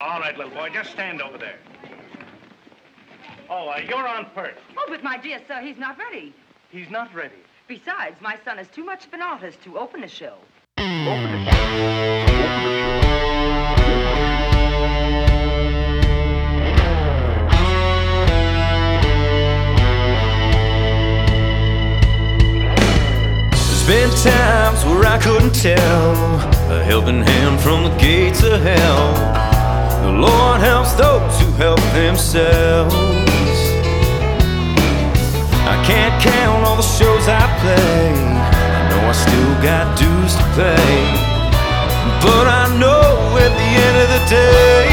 All right, little boy, just stand over there. Oh, you're on first. Oh, but my dear sir, he's not ready. He's not ready. Besides, my son is too much of an artist to open a show. There's been times where I couldn't tell a helping hand from the gates of hell. The Lord helps those who help themselves. I can't count all the shows I play. I know I still got dues to pay, but I know at the end of the day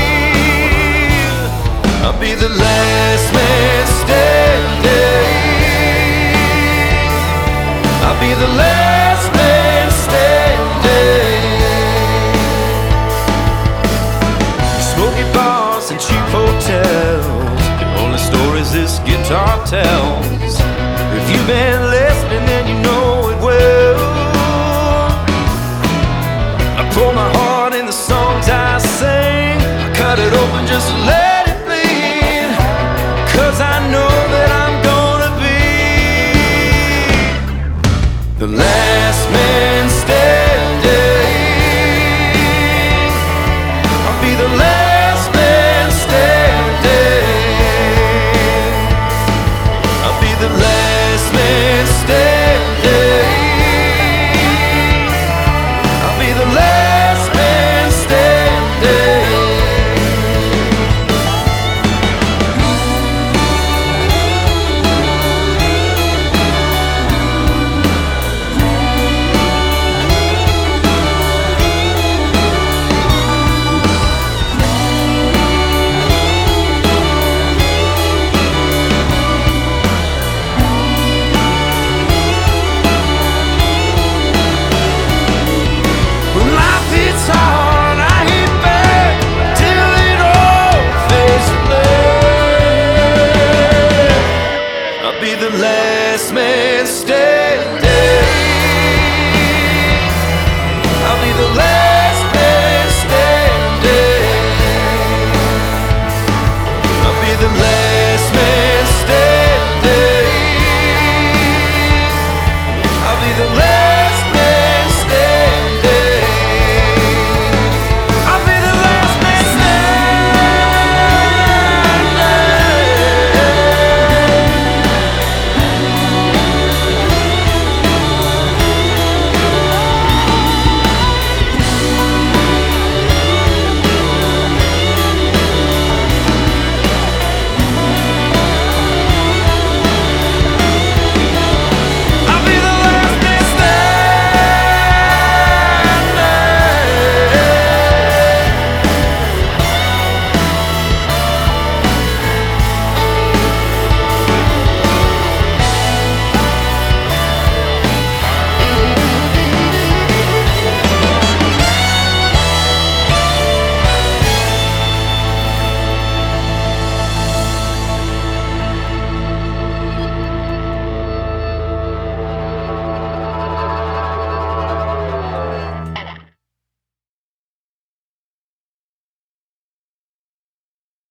I'll be the last man standing. I'll be the last man standing. Smoky bars and cheap hotels, the only stories this guitar tells. If you've been listening, then you know it well. I pour my heart in the songs I sing. I cut it open just to let it bleed, 'cause I know that I'm gonna be the last man standing. I'll be the last man standing. I'll be the last man standing. I'll be the last man standing. When life hits hard, I hit back till it all fades to black. I'll be the last man